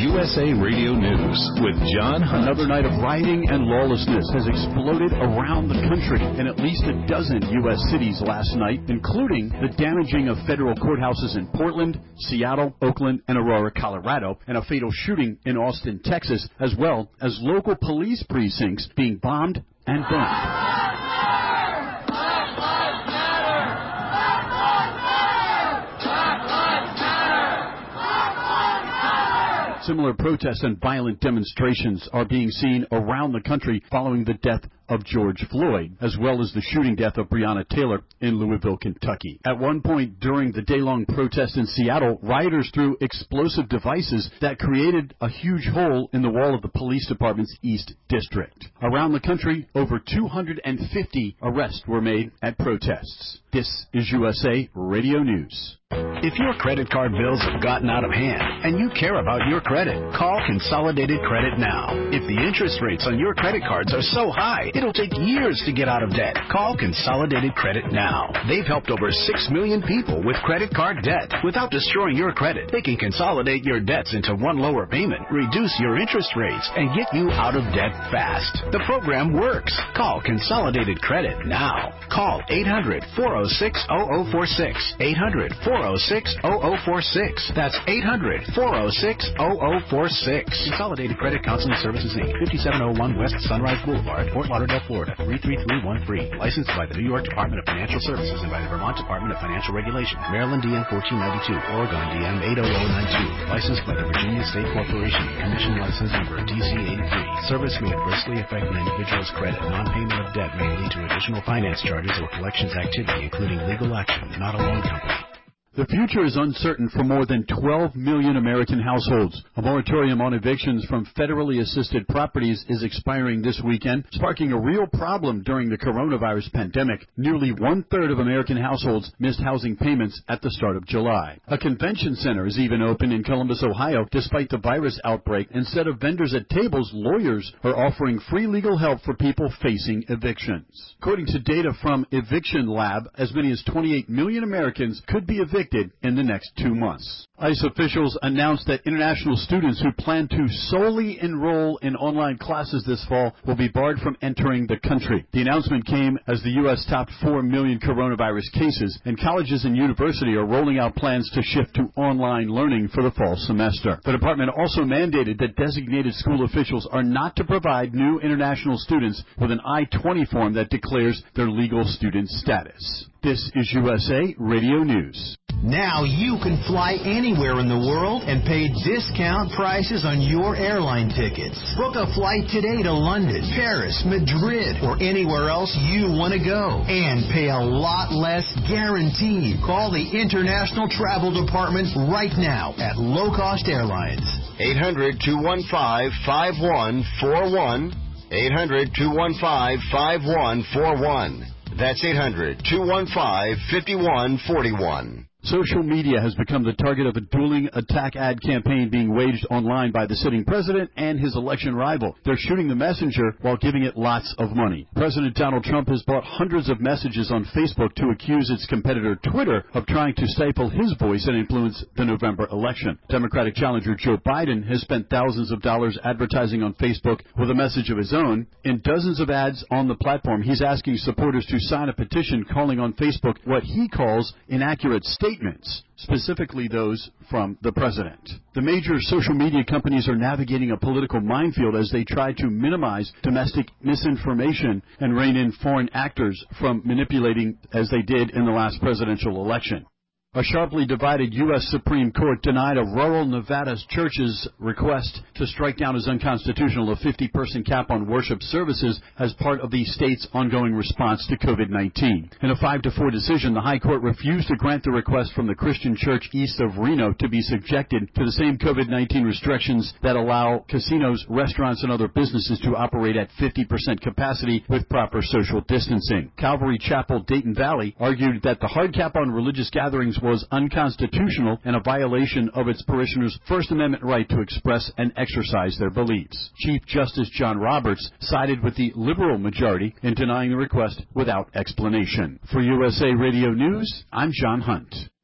USA Radio News with John Hunt. Another night of rioting and lawlessness has exploded around the country in at least a dozen U.S. cities last night, including the damaging of federal courthouses in Portland, Seattle, Oakland, and Aurora, Colorado, and a fatal shooting in Austin, Texas, as well as local police precincts being bombed and burned. Similar protests and violent demonstrations are being seen around the country following the death of George Floyd, as well as the shooting death of Breonna Taylor in Louisville, Kentucky. At one point during the day-long protest in Seattle, rioters threw explosive devices that created a huge hole in the wall of the police department's East District. Around the country, over 250 arrests were made at protests. This is USA Radio News. If your credit card bills have gotten out of hand and you care about your credit, call Consolidated Credit now. If the interest rates on your credit cards are so high, it'll take years to get out of debt. Call Consolidated Credit now. They've helped over 6 million people with credit card debt. Without destroying your credit, they can consolidate your debts into one lower payment, reduce your interest rates, and get you out of debt fast. The program works. Call Consolidated Credit now. Call 800-406-0046. 800-406-0046. That's 800-406-0046. Consolidated Credit Counseling Services, Inc., 5701 West Sunrise Boulevard, Fort Lauderdale, Florida, 33313. Licensed by the New York Department of Financial Services and by the Vermont Department of Financial Regulation. Maryland DM 1492. Oregon DM 80092. Licensed by the Virginia State Corporation. Commission license number DC 83. Service may adversely affect an individual's credit. Non-payment of debt may lead to additional finance charges or collections activity, including legal action. Not a loan company. The future is uncertain for more than 12 million American households. A moratorium on evictions from federally assisted properties is expiring this weekend, sparking a real problem during the coronavirus pandemic. Nearly one-third of American households missed housing payments at the start of July. A convention center is even open in Columbus, Ohio, despite the virus outbreak. Instead of vendors at tables, lawyers are offering free legal help for people facing evictions. According to data from Eviction Lab, as many as 28 million Americans could be evicted in the next 2 months. ICE officials announced that international students who plan to solely enroll in online classes this fall will be barred from entering the country. The announcement came as the U.S. topped 4 million coronavirus cases, and colleges and universities are rolling out plans to shift to online learning for the fall semester. The department also mandated that designated school officials are not to provide new international students with an I-20 form that declares their legal student status. This is USA Radio News. Now you can fly anywhere in the world and pay discount prices on your airline tickets. Book a flight today to London, Paris, Madrid, or anywhere else you want to go. And pay a lot less guaranteed. Call the International Travel Department right now at Low Cost Airlines. 800-215-5141. 800-215-5141. That's 800-215-5141. Social media has become the target of a dueling attack ad campaign being waged online by the sitting president and his election rival. They're shooting the messenger while giving it lots of money. President Donald Trump has bought hundreds of messages on Facebook to accuse its competitor Twitter of trying to stifle his voice and influence the November election. Democratic challenger Joe Biden has spent thousands of dollars advertising on Facebook with a message of his own. In dozens of ads on the platform, he's asking supporters to sign a petition calling on Facebook what he calls inaccurate statements, specifically those from the president. The major social media companies are navigating a political minefield as they try to minimize domestic misinformation and rein in foreign actors from manipulating as they did in the last presidential election. A sharply divided U.S. Supreme Court denied a rural Nevada church's request to strike down as unconstitutional a 50-person cap on worship services as part of the state's ongoing response to COVID-19. In a 5-4 decision, the High Court refused to grant the request from the Christian church east of Reno to be subjected to the same COVID-19 restrictions that allow casinos, restaurants, and other businesses to operate at 50% capacity with proper social distancing. Calvary Chapel, Dayton Valley, argued that the hard cap on religious gatherings was unconstitutional and a violation of its parishioners' First Amendment right to express and exercise their beliefs. Chief Justice John Roberts sided with the liberal majority in denying the request without explanation. For USA Radio News, I'm John Hunt.